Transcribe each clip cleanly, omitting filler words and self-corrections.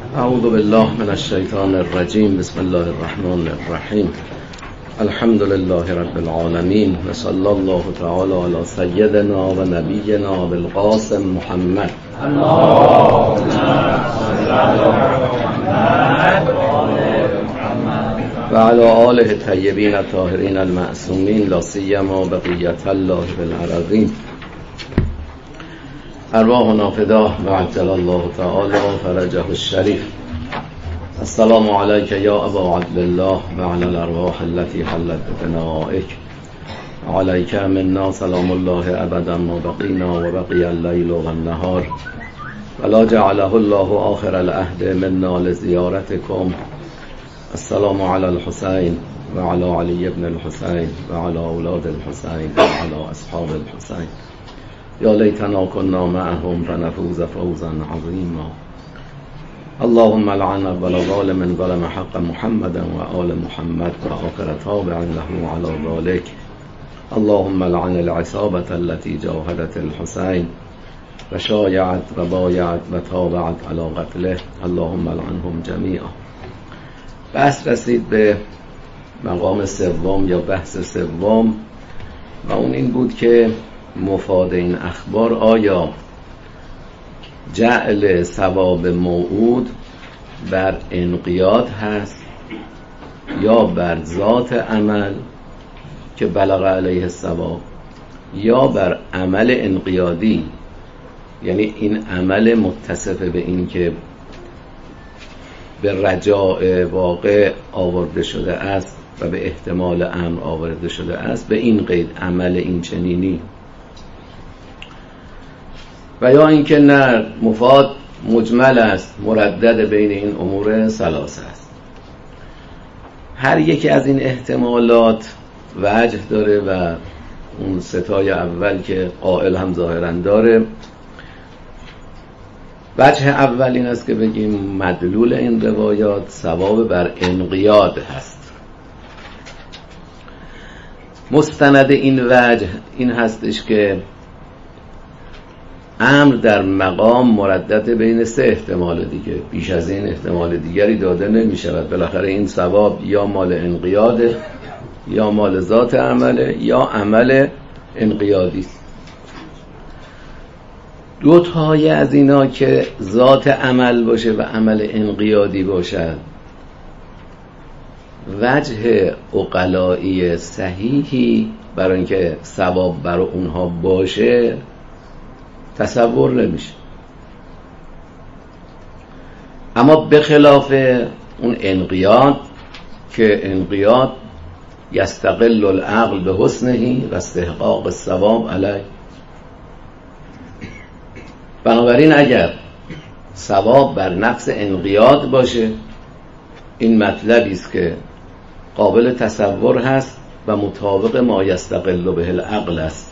اعوذ بالله من الشیطان الرجیم. بسم الله الرحمن الرحیم. الحمد لله رب العالمین و صلی الله تعالی علی سیدنا و نبینا بالقاسم محمد. اللهم صل علی محمد و علی آله الطیبین الطاهرین المعصومین لا سیما بقیة الله بالارضین. ارواحنا فداه و عجل الله تعالی فرجه الشریف. السلام علیک یا ابا عبدالله و علی الارواح التي حلت بفنائک. علیک منا سلام الله ابدا ما بقینا و بقی اللیل و النهار ولا جعله الله آخر العهد منا لزیارتکم. السلام علی الحسین و علی علی ابن الحسین و علی اولاد الحسین و علی اصحاب الحسین. یا لیتنا کنا معهم فنفوز فوزا عظیما. اللهم لعن اول ظالم ظلم حق محمد و آل محمد و آخر تابع له على ذلك. اللهم لعن العصابة التي جاهدت الحسين و شایعت و بایعت و تابعت على قتله. اللهم لعنهم جمیعا. بحث رسید به مقام سوم یا بحث سوم و اون این بود که مفاد این اخبار آیا جعل ثواب موعود بر انقیاد هست یا بر ذات عمل که بلغ علیه الثواب، یا بر عمل انقیادی، یعنی این عمل متصف به این که به رجاء واقع آورده شده است و به احتمال امر آورده شده است، به این قید عمل این چنینی، و یا اینکه نه مفاد مجمل است مردد بین این امور ثلاثه است. هر یکی از این احتمالات وجه داره و اون ستای اول که قائل هم ظاهرا داره. وجه اول این است که بگیم مدلول این روایات ثواب بر انقیاد هست. مستند این وجه این هستش که امر در مقام مردد بین سه احتمال دیگه، بیش از این احتمال دیگری داده نمی شود. بالاخره این ثواب یا مال انقیاده یا مال ذات عمله یا عمل انقیادی. دو تای از اینا که ذات عمل باشه و عمل انقیادی باشد، وجه عقلایی صحیحی برای اینکه ثواب برای اونها باشه تصور نمیشه. اما به خلاف اون انقیاد که انقیاد یستقل العقل به حسنه و استحقاق الثواب علیه. بنابراین اگر ثواب بر نفس انقیاد باشه، این مطلبی است که قابل تصور هست و مطابق ما یستقل به العقل است.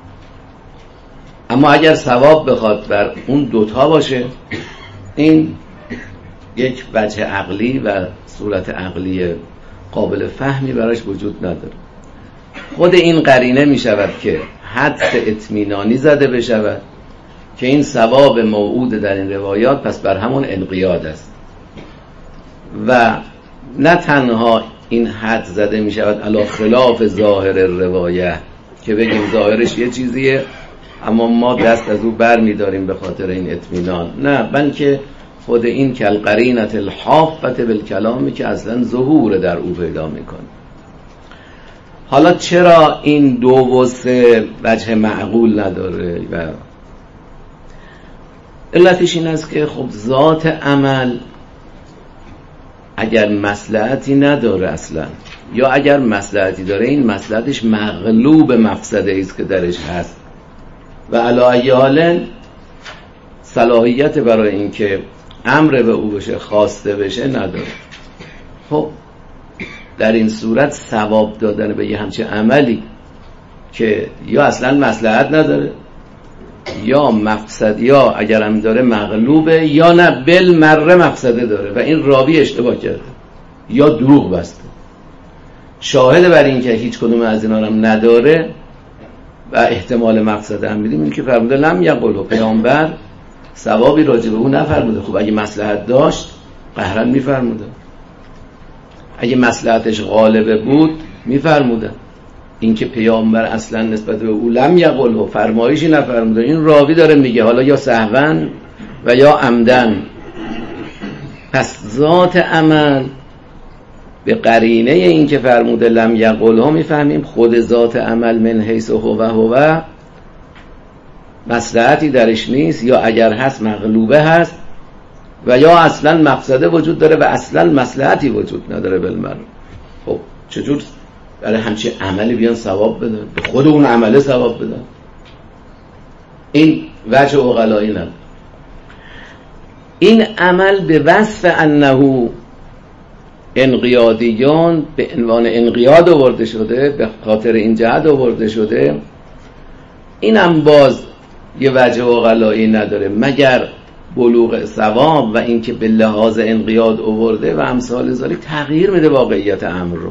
اما اگر ثواب بخواد بر اون دوتا باشه، این یک وجه عقلی و صورت عقلی قابل فهمی براش وجود نداره. خود این قرینه می شود که حدس اطمینانی زده بشود که این ثواب موعود در این روایات پس بر همون انقیاد است، و نه تنها این حد زده می شود علی خلاف ظاهر روایه که بگیم ظاهرش یه چیزیه اما ما دست از او بر می داریم به خاطر این اطمینان، نه، بلکه خود این کالقرینة الحافة بالکلامی که اصلا ظهور در او پیدا میکنه. حالا چرا این دو و سه وجه معقول نداره؟ و علتش این است که خب ذات عمل اگر مصلحتی نداره اصلا، یا اگر مصلحتی داره این مصلحتش مغلوب مفسده ایست که درش هست و علی ای حال صلاحیت برای این که امر به او بشه، خواسته بشه نداره. خب در این صورت ثواب دادن به یه همچه عملی که یا اصلا مصلحت نداره یا مفسد، یا اگر هم داره مغلوبه، یا نه بالمره مفسده داره و این راوی اشتباه کرده یا دروغ بسته. شاهد بر این که هیچ کدوم از اینا هم نداره و احتمال مفسده هم میدیم این که فرموده لم یقل، پیامبر ثوابی راجع به اون نفرموده. خب اگه مصلحت داشت قهرن میفرمودن. اگه مصلحتش غالبه بود میفرمودن. این که پیامبر اصلا نسبت به او لم یقل و فرمایشی نفرموده، این راوی داره میگه، حالا یا سهوا و یا عمدن. پس ذات عمل به قرینه این که فرموده لم یقل ها میفهمیم خود ذات عمل من حیث هو مصلحتی درش نیست، یا اگر هست مغلوبه هست، و یا اصلا مقصده وجود داره و اصلا مصلحتی وجود نداره بالمعنی. خب چجور برای همچین عملی بیان ثواب بدن، به خود اون عمله ثواب بدن؟ این وجه عقلایی نداره. این عمل به وصف انه انقیادیون به عنوان انقیاد آورده شده، به خاطر این جهت آورده شده. این هم باز یه وجه عقلایی نداره مگر بلوغ ثواب و اینکه به لحاظ انقیاد آورده و امثال ذالک تغییر میده واقعیت امر رو.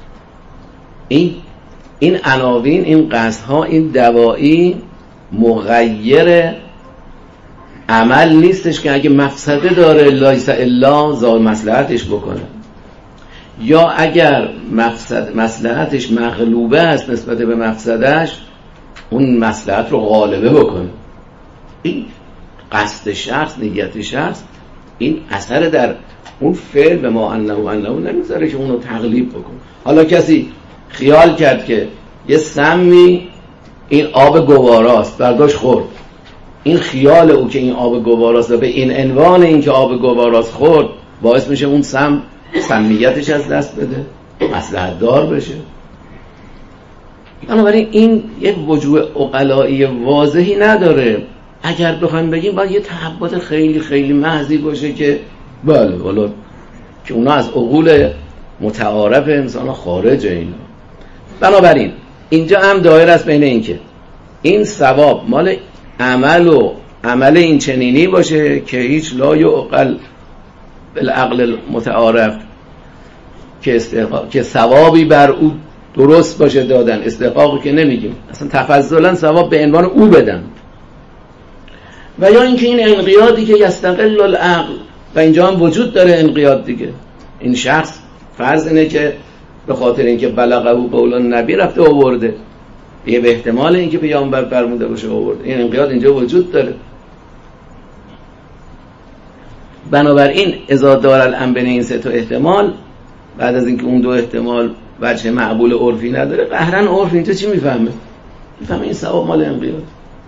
این عناوین، این قصدها، این دواعی مغیر عمل نیستش که اگه مفسده داره لیس الا ذا مصلحتش بکنه، یا اگر مصلحتش مغلوبه است نسبت به مفسدش اون مصلحت رو غالبه بکنه. این قصد شخص، نیت شخص، این اثر در اون فعل به ما انه نمیذاره که اونو تغلیب بکنه. حالا کسی خیال کرد که یه سمی این آب گواراست، برداشت خورد، این خیال او که این آب گواراست و به این عنوان این که آب گواراست خورد باعث میشه اون سمیتش از دست بده، مصلحت دار بشه. بنابراین این یک وجوه عقلایی واضحی نداره. اگر بخوایم بگیم باید یه تحبات خیلی خیلی محضی باشه که بله والا که اونا از عقول متعارف انسان خارج اینا. بنابراین اینجا هم دایره است بین این که این ثواب مال عمل و عمل این چنینی باشه که هیچ لا یعقل بالعقل متعارف که ثوابی بر او درست باشه دادن، استحقاقی که نمیگیم، اصلا تفضلا ثواب به عنوان او بدن، و یا اینکه این انقیادی که یستقل العقل و اینجا هم وجود داره انقیاد دیگه. این شخص فرض اینه که به خاطر اینکه بلغه قول النبی رفته آورده، یه به احتمال اینکه پیامبر فرموده باشه آورده، این انقیاد اینجا وجود داره. بنابراین اذا دار الامر بین این سه تا احتمال، بعد از اینکه اون دو احتمال وجه معقول عرفی نداره، قهرن عرف اینجا چی میفهمه؟ میفهمه این ثواب مال انقیاد.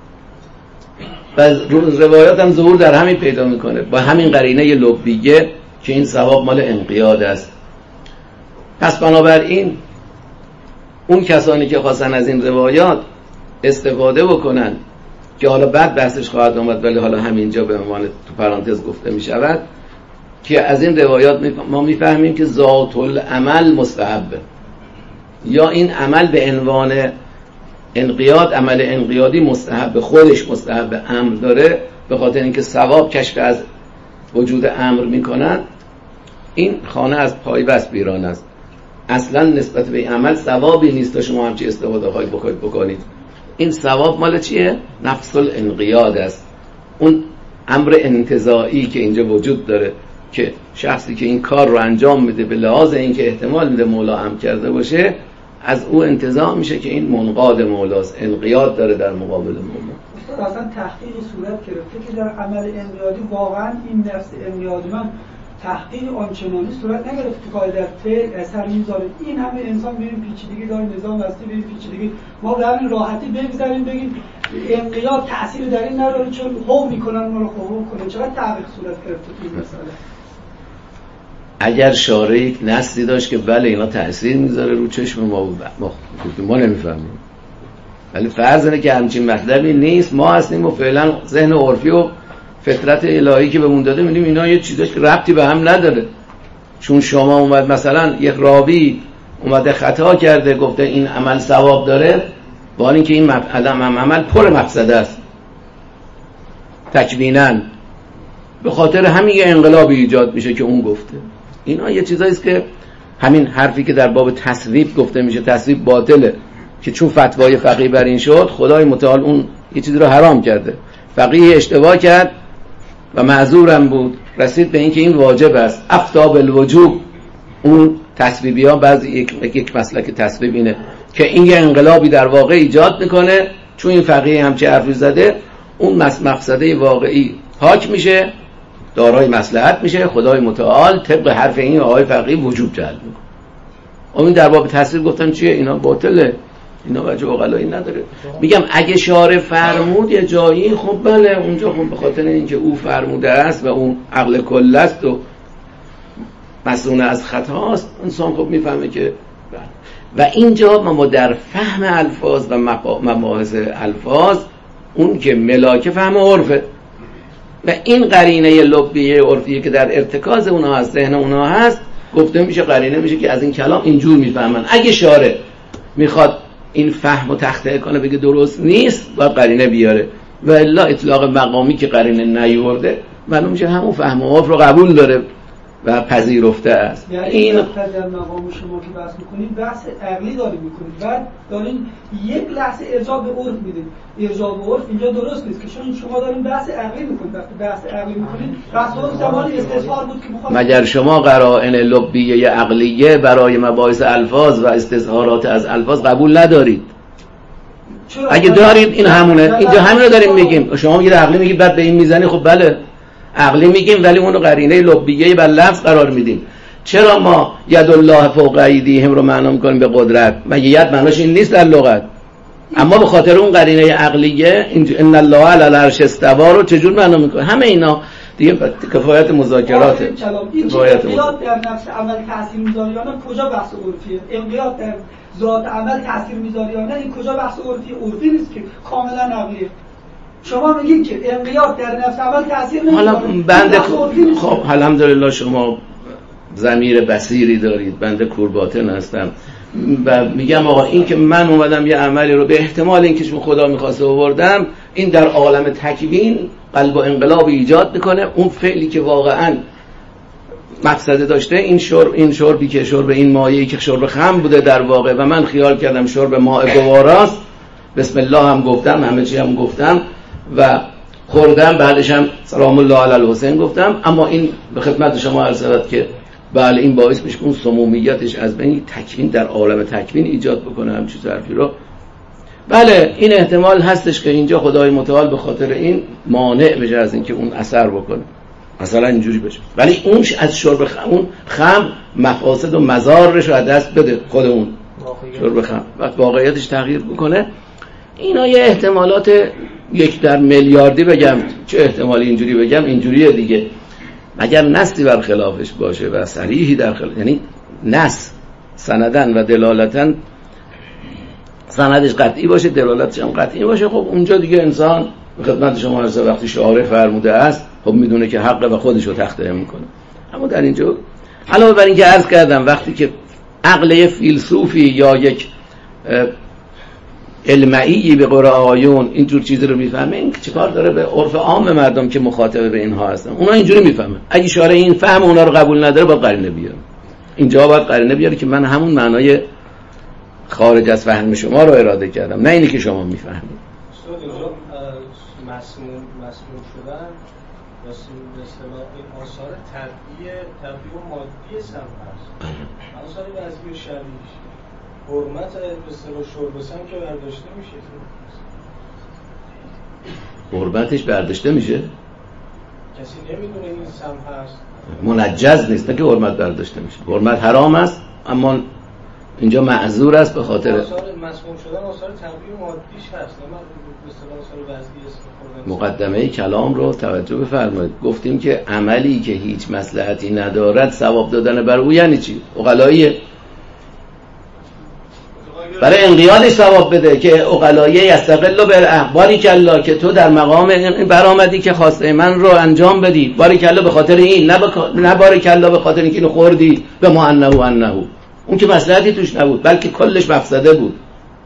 و روایات هم ظهور در همین پیدا میکنه با همین قرینه لبیه که این ثواب مال انقیاد است. پس بنابراین اون کسانی که خواستن از این روایات استفاده بکنن که حالا بعد بحثش خواهد آمد ولی حالا همینجا به عنوان تو پرانتز گفته میشود که از این روایات ما میفهمیم که ذات العمل مستحبه، یا این عمل به عنوان انقیاد، عمل انقیادی مستحب، خودش مستحب امر داره به خاطر اینکه ثواب کشف از وجود امر میکنن. این خانه از پای بست بیران است، اصلا نسبت به عمل ثوابی نیست تا شما همچی استفاده خواهید بکنید. این ثواب مال چیه؟ نفس الانقیاد است، اون امر انتزاعی که اینجا وجود داره که شخصی که این کار رو انجام میده به لحاظ اینکه احتمال میده مولا امر کرده باشه، از او انتزاع میشه که این منقاد مولاست، انقیاد داره در مقابل مولا. اصلا تحقیق صورت گرفته که در عمل انقیادی واقعا این نفس انقیادی من تحقیق آنچنانی صورت نگرفت که در فعل اثر میذاره. این همه انسان بریم پیچیدگی داره، نظام هستی بریم پیچیدگی، ما به همین راحتی بگذاریم بگیم انقیاد تأثیر در این نداره چون هو میکنن ما رو خوب کنن. چقدر تحقیق صورت گرفته این مسئله؟ اگر شارع یک نصی داشت که بله اینا تأثیر میذاره رو چشم ما نمیفهمیم، ولی فرض اینه که همچین مطلبی نیست، ما هستیم و فعلا ذهن عرفی و فطرت الهی که بهمون داده می‌بینیم اینا یه چیزاش که ربطی به هم نداره. چون شما اومد مثلا یک راوی اومده خطا کرده گفته این عمل ثواب داره، با اینکه این عمل پر مفسده است تکویناً، به خاطر همین یه انقلابی ایجاد میشه که اون گفته. اینا یه چیزایی است که همین حرفی که در باب تصویب گفته میشه، تصویب باطله، که چون فتوای فقیه بر این شد خدای متعال اون یه چیزی رو حرام کرده، فقیه اشتباه کرد و معذورم بود، رسید به اینکه این واجب است. افتا بالوجوب. اون تصویبی ها بعضی یک مسلک تصویب اینه که این یه انقلابی در واقع ایجاد میکنه، چون این فقیه همچه حرفی زده اون مقصده واقعی حاک میشه، دارای مصلحت میشه، خدای متعال طبق حرف این آقای فقیه وجوب جلب میکنه. این در باب تصویب گفتن چیه؟ اینا باطله، اینا وجه عقلایی نداره. میگم اگه شارع فرمود یه جایی، خب بله اونجا خب به خاطر اینکه او فرموده است و اون عقل کل است و مسئول از خطاست، انسان خب میفهمه که بله. و اینجا ما در فهم الفاظ و مباحث الفاظ اون که ملاک فهم عرفه و این قرینه لبیه عرفیه که در ارتکاز اونها هست، ذهن اونها هست، گفته میشه قرینه میشه که از این کلام اینجور میفهمن. اگه شارع میخواد این فهم و تخطئه کنه بگه درست نیست، باید قرینه بیاره، و الا اطلاق مقامی که قرینه نیورده معلوم میشه همون فهم و عرف رو قبول داره و پذیرفته است. یعنی این در مقام شما که بحث میکنید بحث عقلی دارید میکنید، بعد دارین یک لحظه ارجاع به عرف میدید. ارجاع به عرف اینجا درست نیست که شما دارین بحث عقلی میکنید. وقتی بحث عقلی میکنید بحث اون زمانی استظهار بود که میخواد. مگر شما قرائن لبیه عقلیه برای مباحث الفاظ و استظهارات از الفاظ قبول ندارید؟ اگه دارید این همونه، اینجا همین رو داریم میگیم. شما یه عقلی میگید بعد به این میزنی، خب بله عقلی میگیم ولی اونو قرینه لبیه بر لفظ قرار میدیم. چرا ما ید الله فوق ایدیهم رو معنا میکنیم به قدرت؟ مگه ید معناش این نیست در لغت؟ اما به خاطر اون قرینه عقلیه ان الله علی العرش استوى رو چجور معنا میکنه؟ همه اینا دیگه کفایت مذاکراته. انقیاد در نفس عمل تاثیر میذاره یا نه کجا بحث عرفیه؟ انقیاد در ذات عمل تاثیر میذاره یا نه این کجا بحث عرفی نیست که کاملا عقلیه. شما میگید که انقیاد در نفس عمل تاثیر نمیذاره. حالا بنده خب الحمدلله شما ضمیر بصیری دارید، بنده کورباطن هستم و میگم آقا این که من اومدم یه عملی رو به احتمال اینکه خدا میخواسته آوردم، این در عالم تکوین قلب و انقلاب ایجاد میکنه. اون فعلی که واقعا مقصد داشته، این شربی که شرب این مایه‌ای که شرب خمر بوده در واقع و من خیال کردم شرب ماء گواراست، بسم الله هم گفتم، همه چی هم گفتم و خوردم، بعدش هم سلام الله علی الحسین گفتم، اما این به خدمت شما عرض شود که بله این باعث میشه اون سمومیتش از بین تکوین در عالم تکوین ایجاد بکنه همچین ظرفی رو. بله این احتمال هستش که اینجا خدای متعال به خاطر این مانع بشه از اینکه اون اثر بکنه، مثلا اینجوری بشه، ولی اونش از شرب اون خمر مفاسد و مضارش رو از دست بده. خود اون شرب خمر وقت واقعیتش تغییر بکنه. اینا یه احتمالات 1 در میلیاردی بگم، چه احتمالی اینجوری بگم اینجوریه دیگه، مگر نصی بر خلافش باشه و صریحی در خلاف، یعنی نص سندن و دلالتن سندش قطعی باشه دلالتش هم قطعی باشه، خب اونجا دیگه انسان به خدمت شما هست وقتی شارع فرموده است خب میدونه که حق و خودش رو تخطئه میکنه. اما در اینجا علاوه بر این که عرض کردم وقتی که عقل فیلسوفی یا یک علمعی به قرآن آیون اینجور چیزی رو میفهمه، این چیکار داره به عرف عام مردم که مخاطب به اینها هستن؟ اونا اینجوری میفهمن. اگه شارع این فهم اونا رو قبول نداره باید قرینه بیاره. اینجا باید قرینه بیاره که من همون معنای خارج از فهم شما رو اراده کردم، نه اینی که شما میفهمید. مسموم شدن به اصطلاح آثار طبیعی و مادی سم هست. آثار وضعی و شرعی، حرمت به اصطلاح شرب سم که برداشته میشه، حرمتش برداشته میشه، کسی نمیدونه این سم هست، منجز نیست، نه که حرمت برداشته میشه. حرمت حرام است اما اینجا معذور است به خاطر آثار مسموم شدن آثار طبیعی و مادیش هست. به اصطلاح آثار وضعی است. مقدمه کلام رو توجه بفرمایید. گفتیم که عملی که هیچ مصلحتی ندارد ثواب دادن بر او یعنی چی؟ عقلاییه. برای انقیادش ثواب بده که عقلاییه یستقل باریک الله که تو در مقام برآمدی که خواسته من رو انجام بدی، باریک الله به خاطر این، نه باریک الله به خاطر اینکه اینو خوردی به ما انه اون که مصلحتی توش نبود بلکه کلش مفسده بود.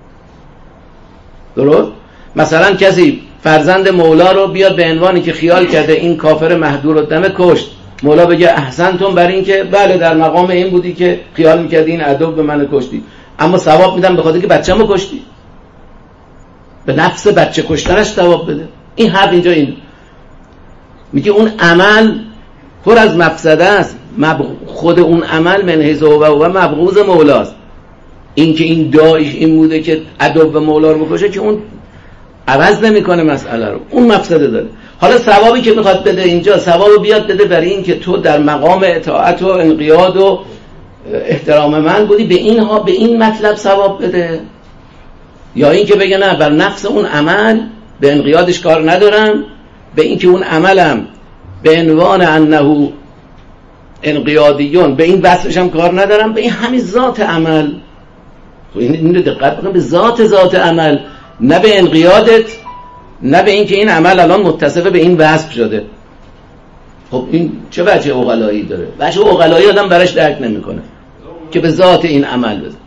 درست؟ مثلا کسی فرزند مولا رو بیاد به عنوانی که خیال کرده این کافر مهدور الدم کشت، مولا بگه احسنتم بر این که بله در مقام این بودی که خیال میکردی این عدو به من کشتی، اما ثواب میدم به خاطر که بچه‌مو کشتی، به نفس بچه کشتنش ثواب بده. این حرف اینجا این میگه اون عمل پر از مفسده است. خود اون عمل من حیث هو مبغوض مولاست. این که این داعش این بوده که عدو مولا رو بکشه که اون عوض نمیکنه مسئله رو، اون مفسده داره. حالا ثوابی که میخواد بده اینجا، ثوابو بیاد بده برای این که تو در مقام اطاعت و انقیاد و احترام من بودی، به اینها به این مطلب ثواب بده، یا این که بگه نه بر نفس اون عمل به انقیادش کار ندارم، به این که اون عملم به عنوان انه انقیادیون به این وصفش هم کار ندارم، به این همین ذات عمل. این دقت بکن، به ذات عمل، نه به انقیادت، نه به این که این عمل الان متصف به این وصف شده. خب این چه وجه عقلایی داره؟ وجه عقلایی آدم براش درک نمیکنه که به ذات این عمل بزن.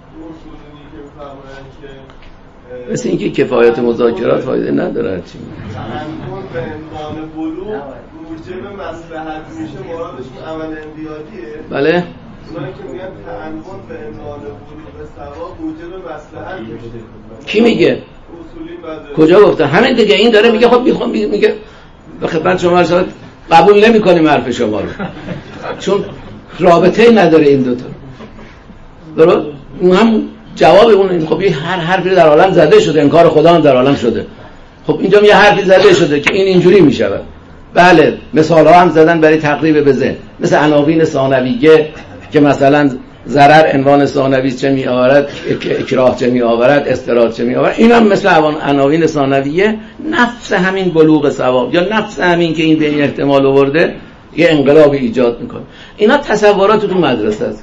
مثل اینکه کفایت مذاکرات فایده نداره. چی تعمل به عنوان بلوغ موجب مصلحت میشه، مرادشون عمل انقیادیه. بله. اونایی که میگن تعمل به عنوان بلوغ ثواب موجب مصلحت میشه. کی میگه؟ کجا گفته؟ همین دیگه. این داره میگه خب میگه به خدمت شما شاید قبول نمی‌کنیم حرف شما رو، چون رابطه‌ای نداره این دوتا. درست؟ اون هم جواب اون. خب هر حرفی در عالم زده شده، انکار خدا هم در عالم شده. خب اینجا یه حرفی زده شده که این اینجوری میشود. بله، مثال‌ها هم زدن برای تقریب به ذهن، مثل عناوین ثانویه که مثلا ضرر عنوان ثانوی چه می آورد، اکراه چه می آورد، استراد چه می آورد. این هم مثل عناوین ثانویه نفس همین بلوغ ثواب یا نفس همین که این به این احتمال آورده یه انقلابی ایجاد میکنه. اینا تصورات تو مدرسه است،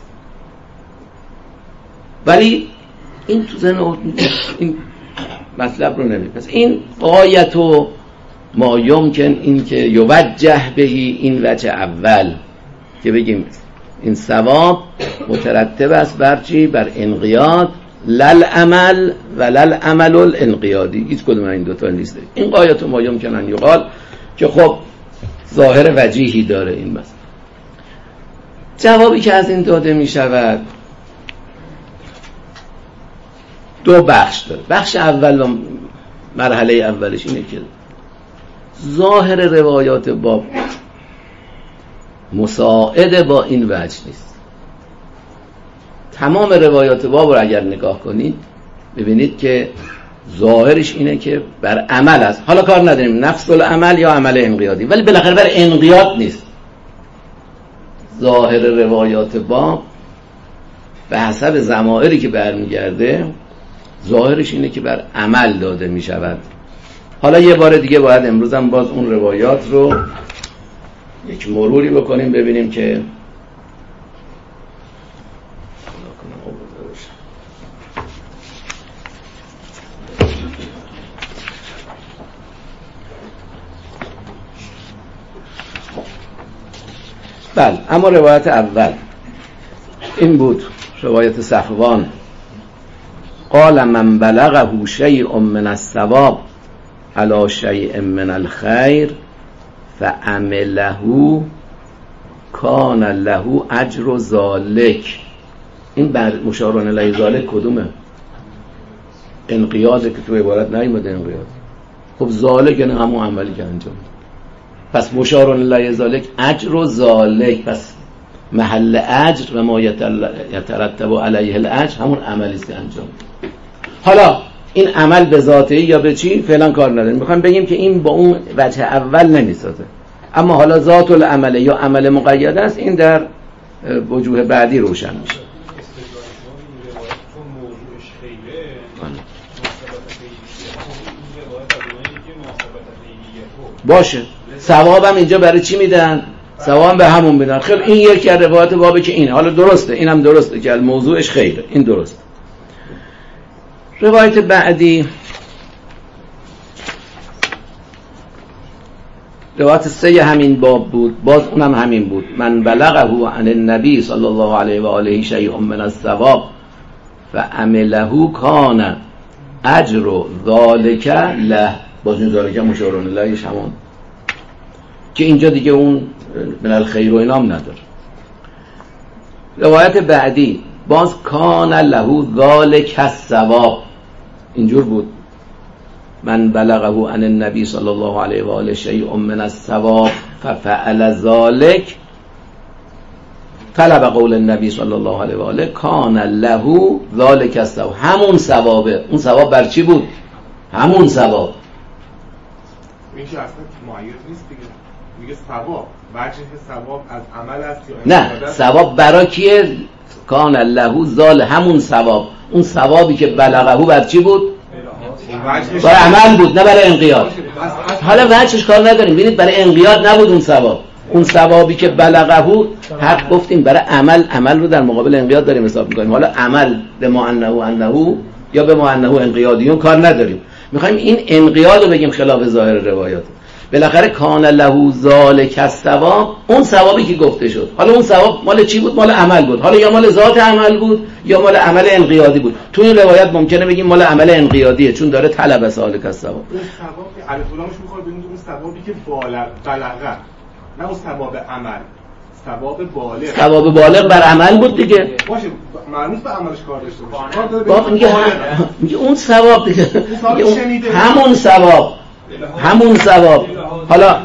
ولی این تو ذهن این مطلب رو نمیپس. این غایت و ما یمکن این که یوجه بهی، این وجه اول که بگیم این ثواب مترتب است بر چی؟ بر انقیاد، لل عمل و لل عمل الانقیادی. هیچ کدوم این دوتا نیست. این غایت و ما یمکن ان یقال که خب ظاهر وجیهی داره این مثلا. جوابی که از این داده می شود دو بخش داره. بخش اول و مرحله اولش اینه که ظاهر روایات باب مساعد با این وجه نیست. تمام روایات باب رو اگر نگاه کنید ببینید که ظاهرش اینه که بر عمل است. حالا کار نداریم نفس العمل یا عمل انقیادی، ولی بالاخره بر انقیاد نیست. ظاهر روایات باب به حسب ضمائری که برمیگرده ظاهرش اینه که بر عمل داده می شود. حالا یه بار دیگه باید امروز هم باز اون روایات رو یک مروری بکنیم ببینیم که بله. اما روایت اول این بود، روایت صفوان: قال من بلغه شیء من الثواب علی شیء من الخیر فعمله کان له اجر ذلک. این بر مشارون الیه ذلک کدومه؟ انقیاده که تو عبارت نیومده انقیاد. خب ذلک یعنی همون عملی که انجام. پس مشارون الیه ذلک اجر ذلک، پس محل اجر و ما یترتب علیه الاجر همون عملی است که انجام. حالا این عمل به ذاته یا به چی فعلا کار نداریم، میخوام بگیم که این با اون وجه اول نمیسازه. اما حالا ذات العمل یا عمل مقید است، این در وجوه بعدی روشن میشه. باشه، ثوابم اینجا برای چی میدن؟ ثواب به همون میدن. خیلی این یکی از روایات بابه که این حالا درسته، اینم درسته که موضوعش خیره، این درسته. روایت بعدی روایت 3 همین باب بود، باز اونم همین بود: من بلغه عن النبی صلی الله علیه و آله شیء من الثواب فعمله کان اجر ذلک له. باز این ذلک مشارون لهش همون که اینجا دیگه اون من الخیر و اینام نداره. روایت بعدی باز کان له ذلک الثواب، اینجور بود: من بلغه عن النبی صلی الله علیه و آله شیء من الثواب ففعل ذلك طلب قول النبی صلی الله علیه و آله کان له ذلك الثواب. همون ثوابه. اون ثواب بر چی بود؟ همون ثواب. این که اصلا معید نیست دیگه. میگه ثواب وجه ثواب از عمل است نه ثواب برای کیه؟ کان له ذال همون ثواب. اون ثوابی که بلغه بر چی بود؟ برای عمل بود نه برای انقیاد. حالا وجهش کار نداریم. ببینید برای انقیاد نبود اون ثواب. اون ثوابی که بلغه بود حق گفتیم برای عمل رو در مقابل انقیاد داریم حساب می‌کنیم. حالا عمل به ما انه یا به ما انه انقیادیون کار نداریم. می‌خوایم این انقیاد رو بگیم خلاف ظاهر روایات. بالاخره کان له ذالک الثواب اون ثوابی که گفته شد. حالا اون ثواب مال چی بود؟ مال عمل بود. حالا یا مال ذات عمل بود یا مال عمل انقیادی بود. تو این روایت ممکنه بگیم مال عمل انقیادیه چون داره طلب ذالک الثواب. اون ثواب که الف لامش می‌خواد ببینید اون ثوابی که بلغه نه اون ثواب عمل. ثواب بالغ بر عمل بود دیگه. باشه مربوط به عملش کار داشته باشه. میگه اون ثواب دیگه. همون ثواب. حالا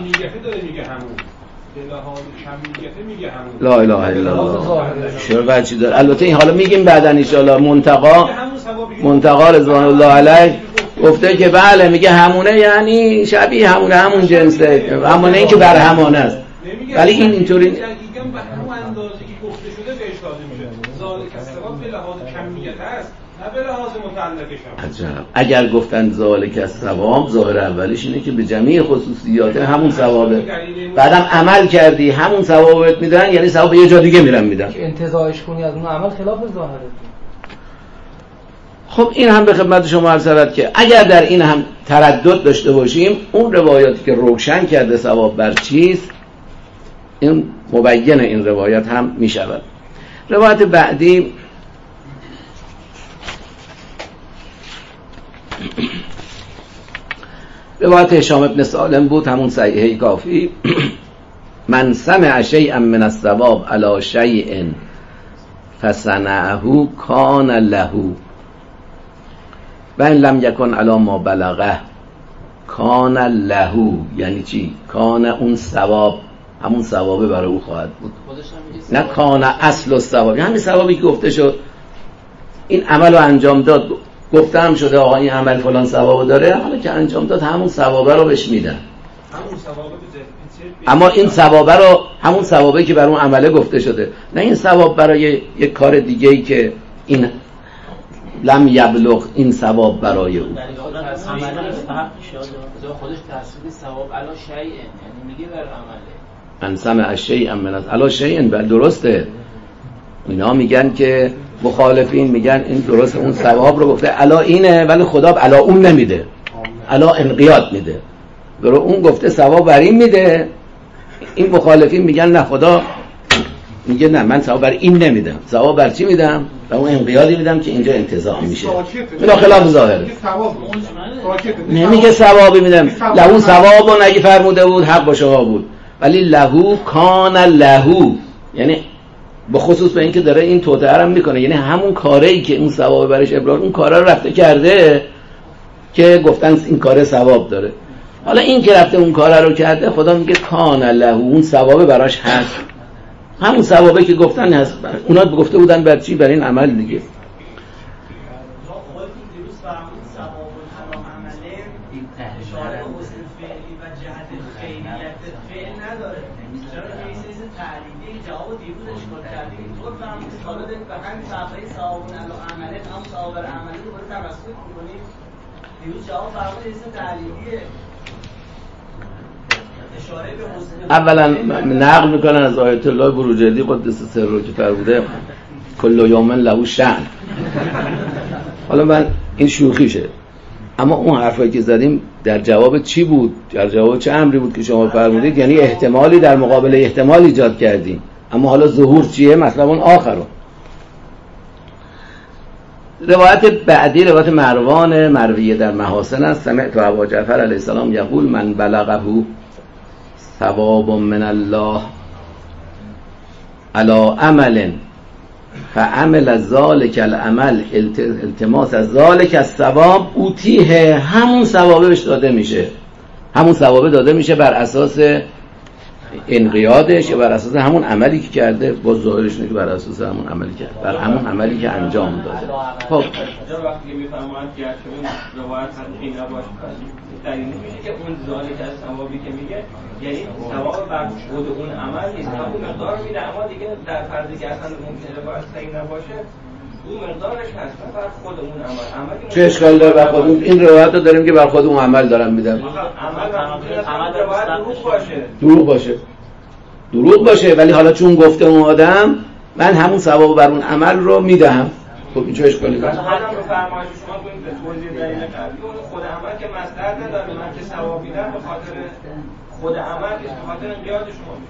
لا اله الا الله. چرا بچی داره؟ البته این حالا میگیم بعداً ان شاء الله منتقا رضوان الله علیه گفته که بله میگه همونه یعنی شبیه همونه همون جنسه همونه این که بر همانه است. ولی این اینطوری دقیقاً به همون اندازه که گفته شده بهش داده میشه. ذالک الثواب به لحاظ کمیت است نه به لحاظ مطلقش. عجب. اگر گفتن ذالک الثواب ظاهر اولیش اینه که به جمعی خصوصیات همون ثوابه. بعدم عمل کردی همون ثوابت میدن یعنی ثواب یه جا دیگه میرن میدن. که انتزاعش کنی از اون عمل خلاف ظاهره. خب این هم به خدمت شما عرض شود که اگر در این هم تردد داشته باشیم اون روایاتی که روشن کرده ثواب بر چیست این مبین این روایت هم می شود. روایت بعدی روایت هشام ابن سالم بود همون صحیحه کافی من سمع شیئا من الثواب علی شیء فصنعه کان له و ان لم یکن علی ما بلغه کان له. یعنی چی؟ کان اون ثواب همون ثوابه برای او خواهد بود نه کان اصل الثواب. همین ثوابی که گفته شد این عمل رو انجام داد گفته هم شده آقا این عمل فلان ثوابو داره حالا که انجام داد همون ثوابه رو بهش میدن. اما این ثوابه رو همون ثوابه که برای اون عمله گفته شده نه این ثواب برای یک کار دیگه‌ای که این لم یبلغ این ثواب برای او. خودش تحصیل ثواب علی شیء یعنی میگه بر عمله. من سمع شیئا من علی شیء بل درسته. اینا میگن که مخالفین میگن این درسته اون ثواب رو گفته علا اینه ولی خدا علا اون نمیده علا انقیاد میده. برای اون گفته ثواب بر این میده. این مخالفین میگن نه خدا میگه نه من ثواب بر این نمیدم ثواب بر چی میدم؟ و اون انقیادی میدم که اینجا انتزاع میشه. اینا خلاف ظاهره. نمیگه ثوابی میدم لهو ثوابو نگی فرموده بود حق با شما بود ولی لهو کان لهو یعنی به خصوص به این که داره این توطئه هم میکنه یعنی همون کاری که اون ثواب برش ابرار اون کارا رو رفته کرده که گفتن این کار ثواب داره. حالا این که رفته اون کارا رو کرده خدا میگه کان لهو اون ثواب براش هست همون ثوابه که گفتن هست. اونا گفته بودن بر چی؟ بر این عمل دیگه. اولا نقل میکنن از آیت الله بروجردی قدس سره که فرموده کل یوم له شأن. حالا من این شوخیشه اما اون حرفایی که زدیم در جواب چی بود؟ در جواب چه امری بود که شما فرمودید؟ یعنی احتمالی در مقابل احتمال ایجاد کردیم اما حالا ظهور چیه؟ مطلب اون آخره. روایت بعدی روایت مروان مرویه در محاسن است. سمعت ابا جعفر علیه السلام یقول من بلغه ثواب من الله علی عمل فعمل ذالک العمل التماس از ذالک الثواب اوتیه، همون ثوابه بهش داده میشه، همون ثوابه داده میشه بر اساس انقیادش یا بر اساس همون عملی که کرده. با ظاهرش اینه که بر اساس همون عملی کرده، بر همون عملی که انجام داده. خب وقتی که میفرمایند که اون روایت حقیقی نباشه دلیل میشه که اون ذالک از ثوابی که میگه یعنی ثواب بر خود اون عمل نیست، همون مقدار میده، اما دیگه در فرضی که اصلا ممکنه روایت صحیح نباشه اون مقدارش هست بر خود اون عمل. چه اشکال داره بر خود این روایت رو داریم که بر خود اون عمل دارم میدم؟ عمل روایت دروغ باشه ولی حالا چون گفته اون آدم من همون ثواب بر اون عمل رو میدهم. خب این چه اشکالی داره؟ مثلا به فرمایش شما کنید به توضیح دلیل قبلی اون خود عمل که مصدر نداره، من که ثواب میدم به خاطر خود عمل نیست، به خاطر انقیاد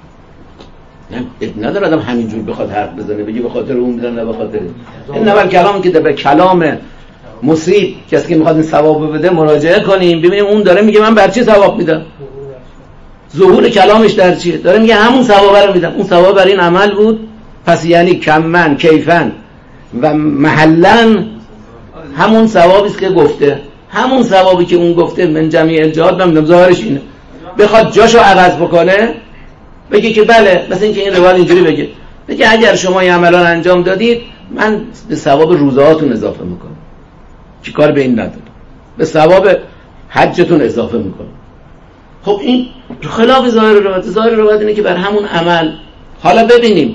شما. نداره آدم همینجور بخواد حرف بزنه بگی به خاطر اون میدن نه به خاطر این. اول کلامی که به کلام مصیب کسی که میخواد این ثواب بده مراجعه کنیم ببینیم اون داره میگه من بر چی ثواب میدم، ظهور کلامش در چیه؟ داره میگه همون ثواب رو میدم، اون ثواب بر این عمل بود، پس یعنی کمن کیفن و محلن همون ثوابی است که گفته، همون ثوابی که اون گفته من جمیع الجهات من میدم. ظاهرش اینه بخواد جاشو عوض بکنه بگه که بله، مثلا اینکه این روایت اینجوری بگه اگر شما این عملا انجام دادید من به ثواب روزهاتون اضافه میکنم، چی کار به این نداره، به ثواب حجتون اضافه میکنم. خب این خلاف ظاهر روایت. ظاهر روایت اینه که بر همون عمل. حالا ببینیم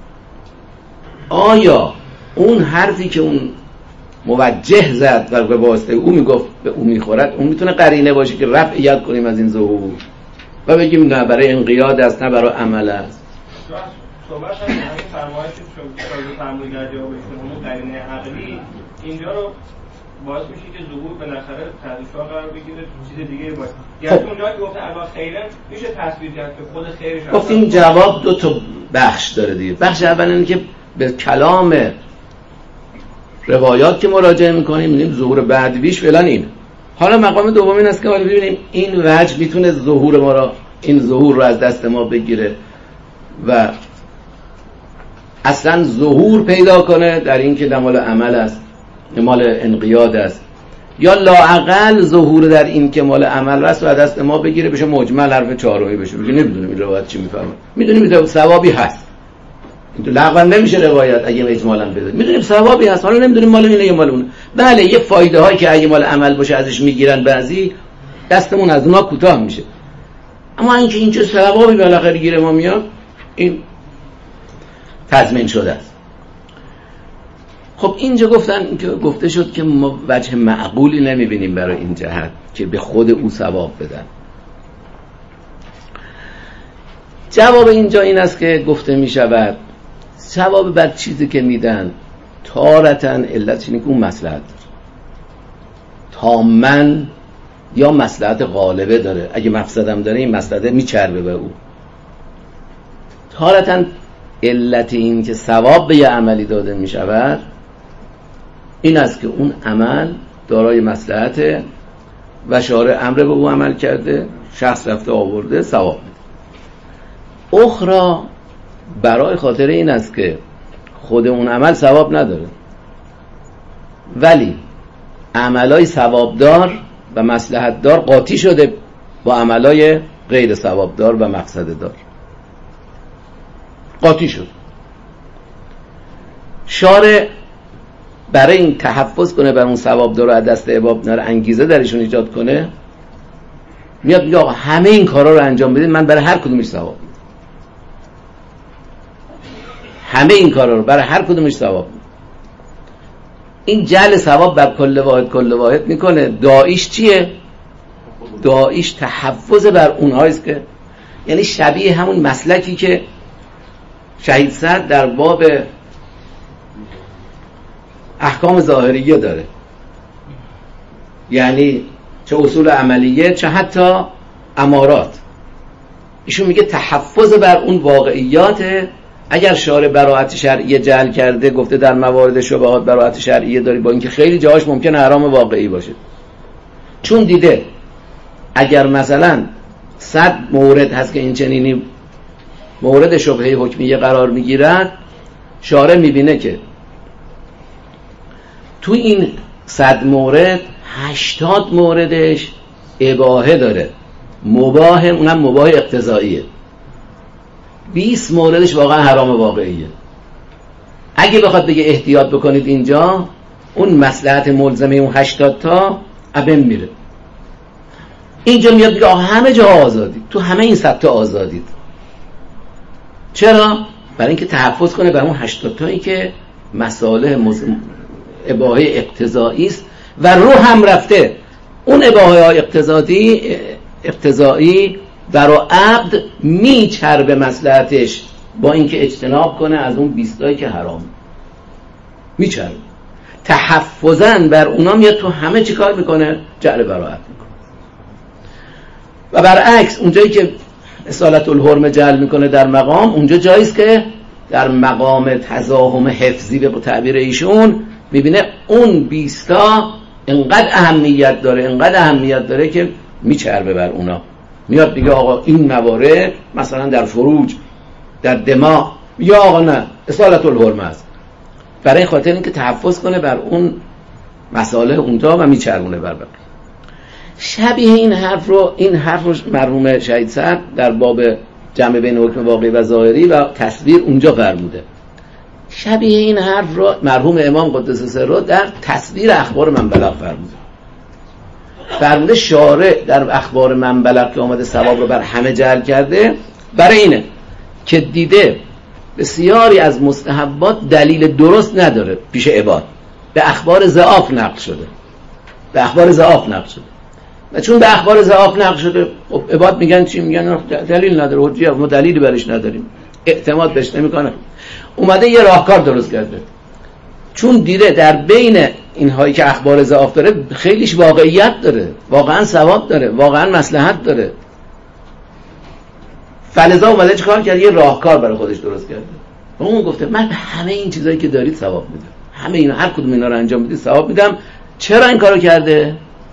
آیا اون حرفی که اون موجه زد و به واسطه او میگفت به او میخورد، اون میتونه قرینه باشه که رفع ید کنیم از این ظهور و بگیم نه برای انقیاد است نه برای عمل است. صحبت هم همین فرمایش شما فرمودید جواب اون قرینه عقلی اینجا رو باعث میشه که ظهور بالاخره تدریجا قرار بگیره چیز دیگه باشه. یعنی اونجا که گفته الله خیره میشه تصویر کرد که خود خیرش گفتیم جواب دو تا بخش داره دیگه. بخش اول اینه که به کلام روایات که مراجعه میکنیم میبینیم ظهور بعدیش فعلا اینه. حالا مقام دوم این است که حالا ببینیم این وجه میتونه ظهور ما را، این ظهور رو از دست ما بگیره و اصلا ظهور پیدا کنه در این که مال عمل است، مال انقیاد است، یا لااقل ظهور در این که مال عمل است و از دست ما بگیره بشه مجمل حرف چهارمی بشه. بگه نمیدونیم این روایت چی میفهمه، میدونیم ثوابی هست، این لغو نمیشه روایت اگه اجمالا بده، میدونیم ثوابی هست، حالا نمیدونیم مال اینه یا مال اونه. بله یه فایده هایی که اگه مال عمل باشه ازش میگیرن بعضی، دستمون از اونها کوتاه میشه، اما اینکه این چه ثوابی بالاخره گیره ما میاد این تضمین شده است. خب اینجا گفته شد که ما وجه معقولی نمیبینیم برای این جهت که به خود او ثواب بدن. جواب اینجا این است که گفته میشود ثواب بر چیزی که میدن تارتاً علتش اینه که اون مصلحت تامن یا مصلحت غالبه داره، اگه مفسدم داره این مصلحت میچربه به او. تارتاً علت این که ثواب به یه عملی داده میشود این است که اون عمل دارای مصلحت و شارع امر به او عمل کرده، شخص رفته آورده، ثواب میده. اخرى برای خاطر این است که خود اون عمل ثواب نداره ولی عملای ثوابدار و مصلحت دار قاطی شده با عملای غیر ثوابدار و مقصد دار، قاطی شد. شارع برای این تحفظ کنه بر اون ثوابدار و از دست عباد نره، انگیزه درشون ایجاد کنه، میاد میگه آقا همه این کارا رو انجام بدید من برای هر کدومش ثواب میدم، همه این کارا رو برای هر کدومش ثواب میدم. این جعل ثواب بر کل واحد میکنه. داعیش چیه؟ داعیش تحفظ بر اونهاییست که یعنی شبیه همون مسلکی که شهید صدر در باب احکام ظاهریه داره، یعنی چه اصول عملیه چه حتی امارات. ایشون میگه تحفظ بر اون واقعیات. اگر شارع براءت شرعیه جعل کرده، گفته در موارد شبهات براءت شرعیه داری، با اینکه خیلی جاهاش ممکنه حرام واقعی باشه، چون دیده اگر مثلا 100 مورد هست که این چنینی مورد شبهه حکمیه قرار میگیرد، شارع میبینه که تو این 100 مورد 80 موردش اباحه داره، مباح، اونم مباح اقتضاییه، 20 موردش واقعا حرام واقعیه. اگه بخواد بگه احتیاط بکنید اینجا، اون مصلحت ملزمه اون 80 تا ابن میره. اینجا میاد بگه همه جا آزادی، تو همه این 100 تا آزادید. چرا؟ برای اینکه تحفظ کنه بر اون 80 تایی که مصالح اباحه اقتضایی است و رو هم رفته اون اباحه اقتضایی برای عبد میچربه مصلحتش با اینکه اجتناب کنه از اون 20 تایی که حرام میچربه. تحفظاً بر اونا میاد تو همه چی کار میکنه؟ جعل براءت میکنه. و برعکس اونجایی که اصالت الحرمه جعل میکنه در مقام، اونجا جاییست که در مقام تزاحم حفظی به تعبیر ایشون میبینه اون 20 تا انقدر اهمیت داره که میچربه بر اونا. میاد دیگه آقا این موارد مثلا در فروج، در دماغ، یا آقا نه اصالت الحرمه است، برای خاطر اینکه تحفظ کنه بر اون مسائل اونجا و میچربونه بر بقیه. شبیه این حرف رو مرحوم شهید صدر در باب جمع بین حکم واقعی و ظاهری و تصویر اونجا فرموده. شبیه این حرف رو مرحوم امام قدس سره در تصویر اخبار من بلغ فرموده شارع در اخبار من بلغ که آمده ثواب رو بر همه جعل کرده، برای اینه که دیده بسیاری از مستحبات دلیل درست نداره پیش عباد، به اخبار ضعاف نقل شده و چون به اخبار ضعاف نقل شده، خب عباد میگن چی؟ میگن دلیل نداره، حجیه، ما دلیلی برش نداریم، اعتماد بهش نمیکنه. اومده یه راهکار درست کرده، چون دیده در بین اینهایی که اخبار ضعاف داره خیلیش واقعیت داره، واقعا ثواب داره، واقعا مصلحت داره، فلذا اومده چیکار کرد؟ یه راهکار برای خودش درست کرده. اون گفته من همه این چیزایی که دارید ثواب میدم، همه اینا، هر کدوم اینا رو انجام بدید ثواب میدم. چرا این کارو کرده؟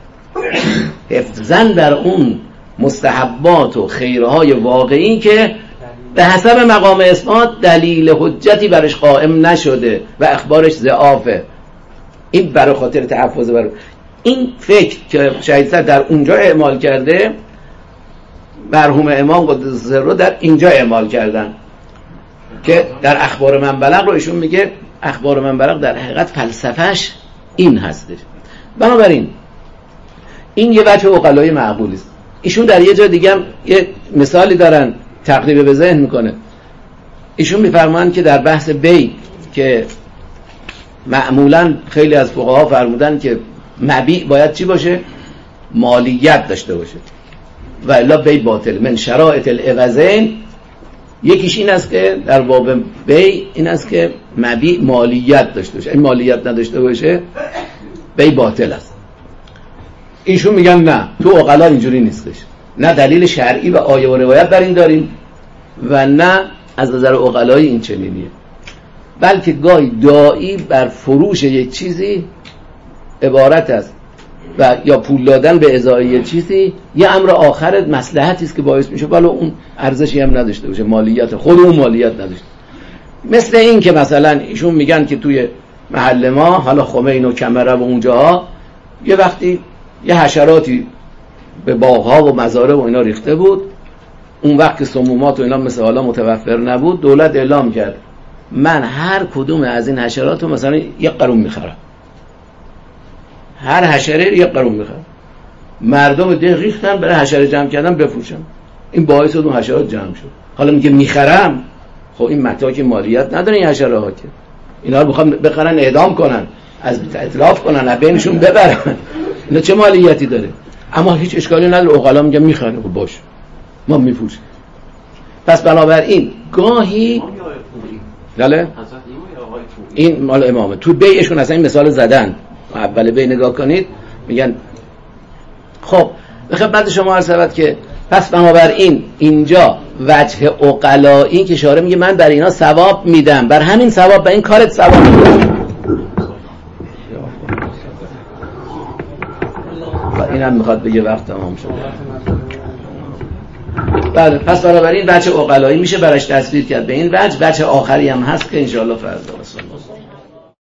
حفظاً بر اون مستحبات و خیرهای واقعی که به حسب مقام اثبات دلیل حجتی برش قائم نشده و اخبارش ضعافه. این برای خاطر تحفظ بر این فکر که شهید صدر در اونجا اعمال کرده، مرحوم امام قدس سره در اینجا اعمال کردن که در اخبار من بلغ رو ایشون میگه اخبار من بلغ در حقیقت فلسفهش این هستش. بنابراین این یه وجه عقلای معقولی است. ایشون در یه جا دیگه هم یه مثالی دارن تقریب به ذهن میکنه. ایشون میفرمایند که در بحث بی که معمولا خیلی از فقها فرمودن که مبیع باید چی باشه؟ مالیت داشته باشه و الا بی باطل. من شرائط العوضین یکیش این است که در باب بی این است که مبیع مالیت داشته باشه. این مالیت نداشته باشه بی باطل است. ایشون میگن نه، تو عقلا اینجوری نیستش، نه دلیل شرعی و آیه و روایت بر این داریم و نه از نظر عقلایی این چنینیه، بلکه گاهی داعی بر فروش یک چیزی عبارت است و یا پول دادن به ازای یک چیزی یه امر آخر مصلحتی است که باعث میشه ولی اون ارزشی هم نداشته باشه، مالیت خود اون مالیت نداشته. مثل این که مثلا ایشون میگن که توی محل ما، حالا خمین و کمره و اونجاها، یه وقتی یه حشراتی به باغ‌ها و مزارع و اینا ریخته بود. اون وقت که سمومات و اینا مثل حالا متوفر نبود، دولت اعلام کرد من هر کدوم از این حشرات رو مثلا 1 قرون میخرم، هر حشره 1 قرون میخرم. مردم دیگه ریختن برای حشره جمع کردن بفروشن. این باعث شد اون حشرات جمع شد. حالا میگه میخرم، خب این متاع که مالیت نداره این حشره ها، که اینا رو میخوان بخرن اعدام کنن، از اتلاف کنن، از بینشون ببرن، اینا چه مالیتی داره؟ اما هیچ اشکالی نداره، عقلا میگه میخره، باش ما میفروشیم. پس بنابراین گاهی بله این مال امامه، تو بیعشون اصلا این مثال زدن، اول بی نگاه کنید میگن خب به خدمت شما عرض شود که پس بنابراین اینجا وجه عقلایی که شارع میگه من بر اینا ثواب میدم، بر همین ثواب، بر این کارت ثواب میدم، و اینم میخواد بگه وقت تمام شده. بله، پس بنابراین وجه عقلایی میشه براش تصویر کرد به این وجه آخری هم هست که انشاءالله فردا